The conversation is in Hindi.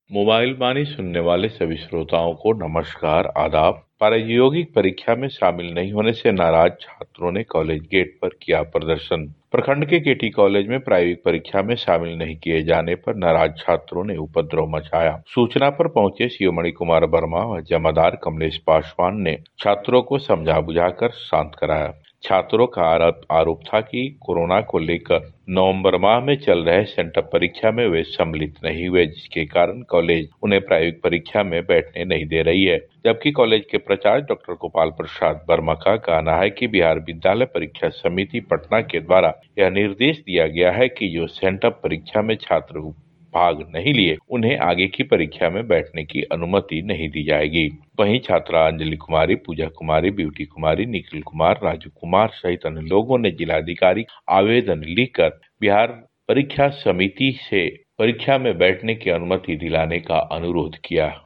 मोबाइल बानी सुनने वाले सभी श्रोताओं को नमस्कार, आदाब। प्रायोगिक परीक्षा में शामिल नहीं होने से नाराज छात्रों ने कॉलेज गेट पर किया प्रदर्शन। प्रखंड के केटी कॉलेज में प्रायोगिक परीक्षा में शामिल नहीं किए जाने पर नाराज छात्रों ने उपद्रव मचाया। सूचना पर पहुंचे सीओ मणि कुमार वर्मा व जमादार कमलेश पासवान ने छात्रों को समझा बुझाकर शांत कराया। छात्रों का आरोप था कि कोरोना को लेकर नवंबर माह में चल रहे सेंटअप परीक्षा में वे सम्मिलित नहीं हुए, जिसके कारण कॉलेज उन्हें प्रायोगिक परीक्षा में बैठने नहीं दे रही है। जबकि कॉलेज के प्राचार्य डॉक्टर गोपाल प्रसाद वर्मा का कहना है कि बिहार विद्यालय परीक्षा समिति पटना के द्वारा यह निर्देश दिया गया है कि जो सेंटअप परीक्षा में छात्र भाग नहीं लिए उन्हें आगे की परीक्षा में बैठने की अनुमति नहीं दी जाएगी। वहीं छात्रा अंजलि कुमारी, पूजा कुमारी, ब्यूटी कुमारी, निखिल कुमार, राजू कुमार सहित अन्य लोगों ने जिलाधिकारी आवेदन लिखकर बिहार परीक्षा समिति से परीक्षा में बैठने की अनुमति दिलाने का अनुरोध किया।